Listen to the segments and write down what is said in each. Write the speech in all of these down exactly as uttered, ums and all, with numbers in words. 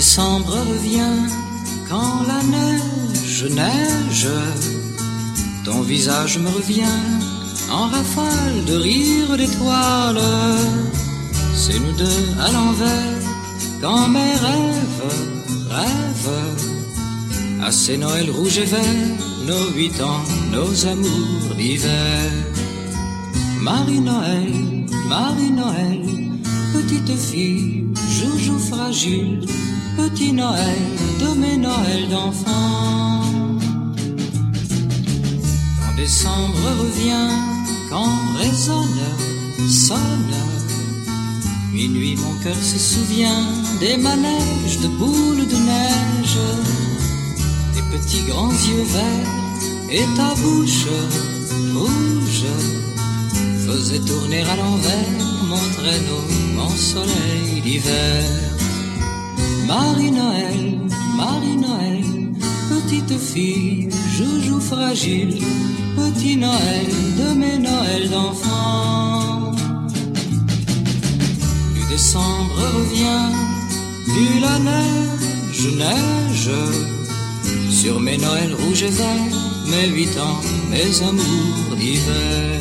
décembre revient, quand la neige neige, ton visage me revient en rafale de rire d'étoiles. C'est nous deux à l'envers, quand mes rêves rêvent à ces Noëls rouges et verts, nos huit ans, nos amours d'hiver. Marie-Noël, Marie-Noël, petite fille, joujou fragile, petit Noël de mes Noëls d'enfants. Quand décembre revient, quand résonne, sonne, minuit mon cœur se souvient des manèges de boules de neige, des petits grands yeux verts et ta bouche rouge faisait tourner à l'envers mon traîneau, mon soleil d'hiver. Marie-Noël, Marie-Noël, petite fille, joujou fragile, petit Noël de mes Noëls d'enfants. Plus décembre revient, plus la neige neige sur mes Noëls rouges et verts, mes huit ans, mes amours d'hiver.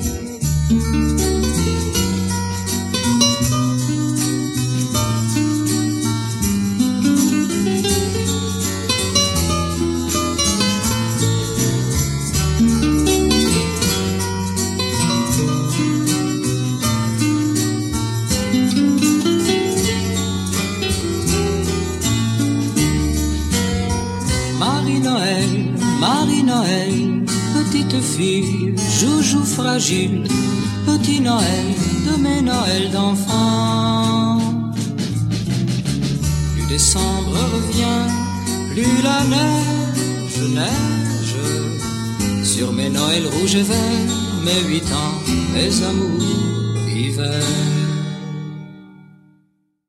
Marie-Noël, Marie-Noël, petite fille, joujou fragile, petit Noël de mes Noëls d'enfants. Plus décembre revient, plus la neige neige sur mes Noëls rouges et verts, mes huit ans, mes amours d'hiver.